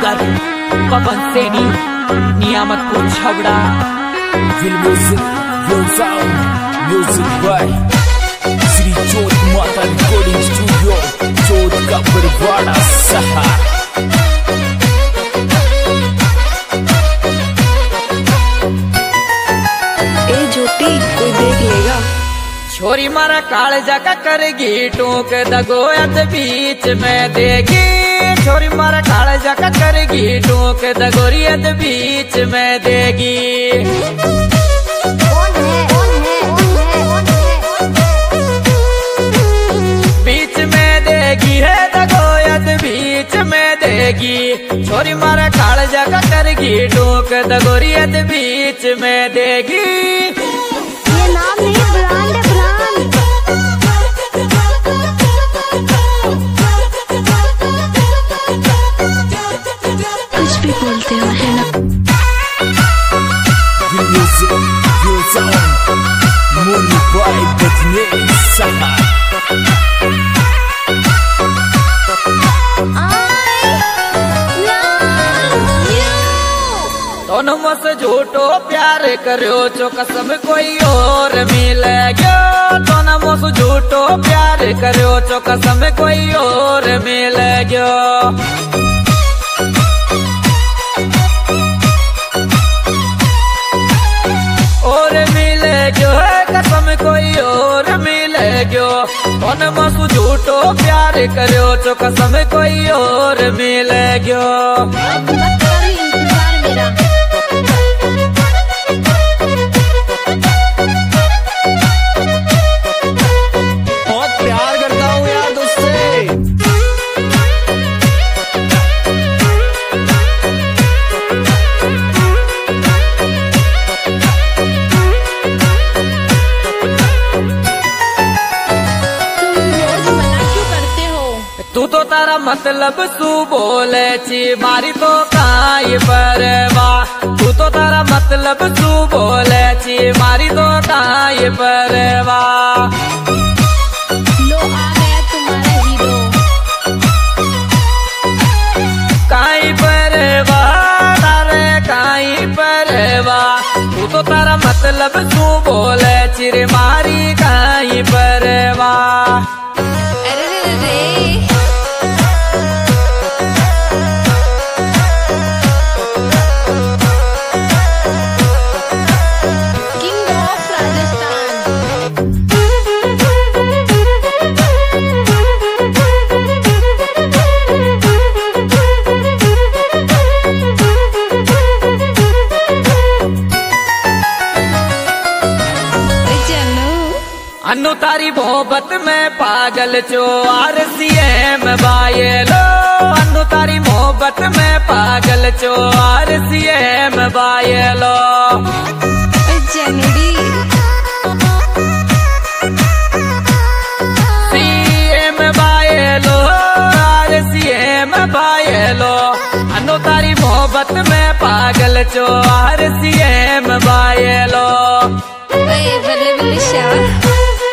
Singer Pawan Saini Niyamatpur Chhabra. Music by Shri Jot Mata recording studio, जोत का बरवाड़ा सहा। ए ज्योति कोई देख लेगा। छोरी मारा कालजा का करेगी टोक दगोयत बीच में देगी। छोरी मारा कालजा का करेगी टोक दगोरियत बीच में देगी। बीच में देगी है दगोयत बीच में देगी। छोरी मारा कालजा का करेगी टोक दगोरियत बीच में देगी। ये नाम नहीं, ब्रांड है, ब्रांड। कुछ भी बोलते हो है ना। दोनों मस झूठो प्यार करो जो कसम कोई और मिल गयो। दोनों मस झूठो प्यार करो जो कसम कोई और मिल गयो। और मिल गयो कसम कोई और मिल गयो। दोनों मस झूठो प्यार करो जो कसम कोई और मिल गयो। तू तो तारा मतलब सू बोले छी मारी तो काई परवाह। तू तो तारा मतलब सू बोले छी मारी तो काई परवाह। लो आ गया तुम्हारा हीरो। काई परवाह तारे काई परवाह। तू तो तारा मतलब सू बोले छी रे मारी काई परवाह। अन्नू तारी मोहब्बत में पागल चो RCM बायलो। अन्नू तारी मोहब्बत में पागल चो RCM बायलो। जनडी CM बायलो RCM बायलो। अन्नू तारी मोहब्बत में पागल चो RCM बायलो। बल्ले बल्ले Shah.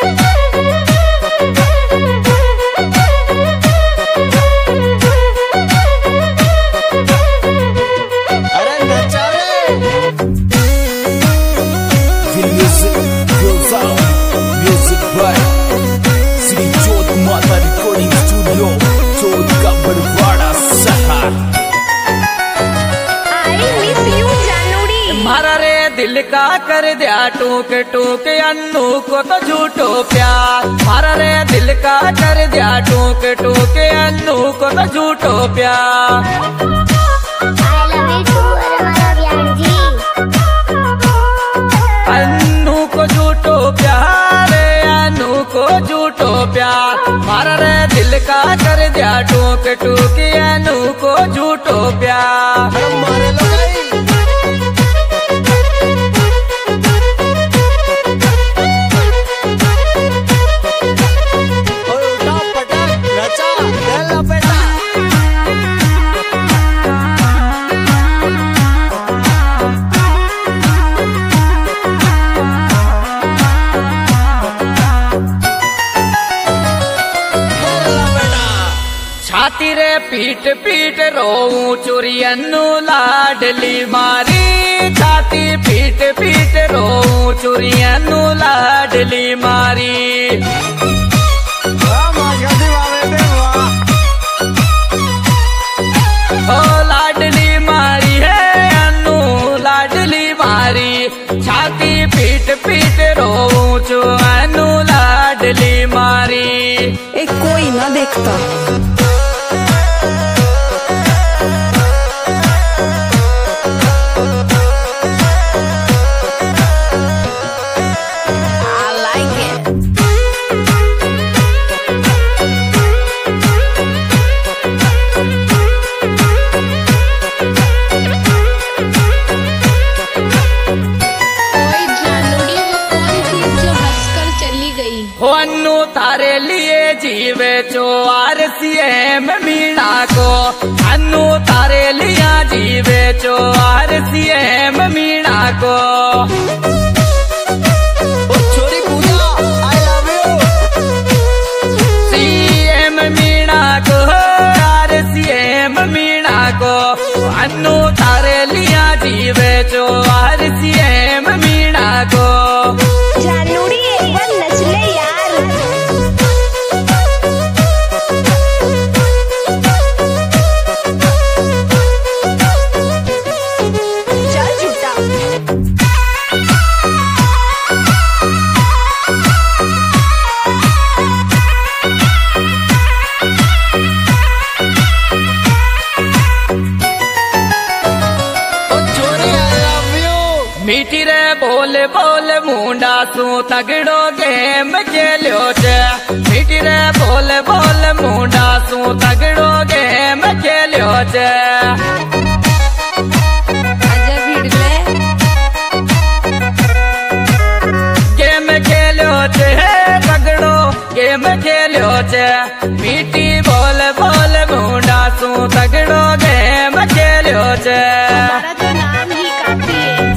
Music by Shri Jot Mata recording studio, जोत का बरवाड़ा सहा। आई मिस यू जानूड़ी। मारा रे दिल का कर दिया टूक टूक अन्नू को तो झूठो प्यार। मारा रे दिल का कर दिया टूक टूक अन्नू को तो झूठो प्यार। I love you too, हमारा प्यार जी। अन्नू को झूठो प्यार, अन्नू को झूठो प्यार। मारा रे दिल का कर दिया टूक टूक अन्नू को झूठो प्यार। छाती रे पीट पीट रोऊं चुरियन्नू लाडली मारी, छाती पीट पीट रोऊं चुरियन्नू लाडली मारी। ओ लाडली मारी है अन्नू लाडली मारी, छाती पीट पीट रोऊं चुरियन्नू लाडली मारी। एक कोई ना देखता। हो अन्नू तारे लिए जीवे चो RCM मीणा को, अन्नू तारे लिया जीवे चो RCM मीणा को। छोरी Pooja I love you. CM Meena को RCM मीणा को, अन्नू तारे लिया जीवे चो RCM मीणा को। जानूरी एक बार नच ले यार। चल झूठा। मीठी रे बोल बोल मुंडा सू तगड़ो गेम खेलो छे, मीठी रे बोल बोल मुंडा सू तगड़ो गेम खेलो छे। गेम खेलो छे तगड़ो गेम खेलो छे, मीठी बोल बोल मुंडा सू तगड़ो गेम खेलो छे। हमारा तो नाम ही काफी है।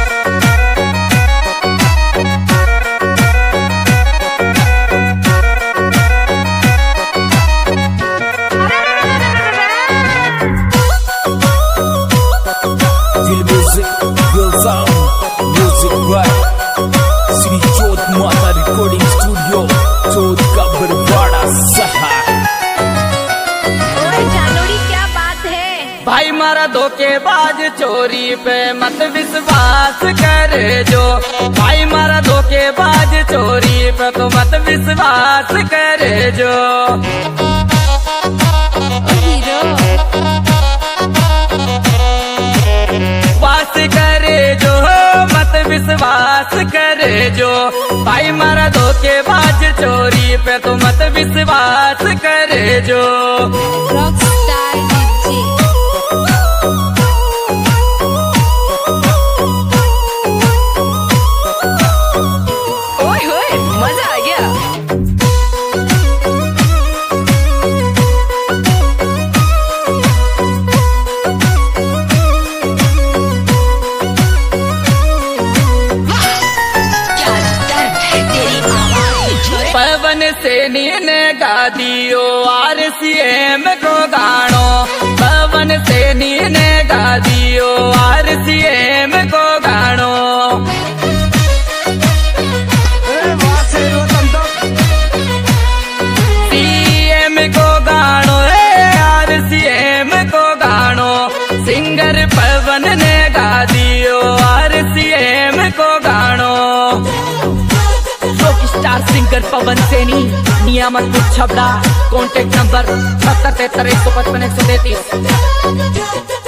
Music by Sri Jodh Mata Recording Studio, Jodh का बरवाड़ा शहर। ओए जानूरी क्या बात है? भाई मारा धोखेबाज चोरी पे मत विश्वास कर जो, भाई मारा धोखेबाज चोरी पे तो मत विश्वास कर जो। वास करे जो मत विश्वास करे जो, भाई मारा धोखेबाज चोरी पे तो मत विश्वास करे जो। Rockstar DJ. ओए होए मजा आ गया। पवन सैनी ने गा दियो RCM को गानो, पवन सैनी ने गा दियो RCM को गानो। CM को गानो RCM को गानो, सिंगर पवन ने गा दियो RCM को गानो। Star singer Pawan Saini, Niyamatpur Chhabra, contact number 77 155 133।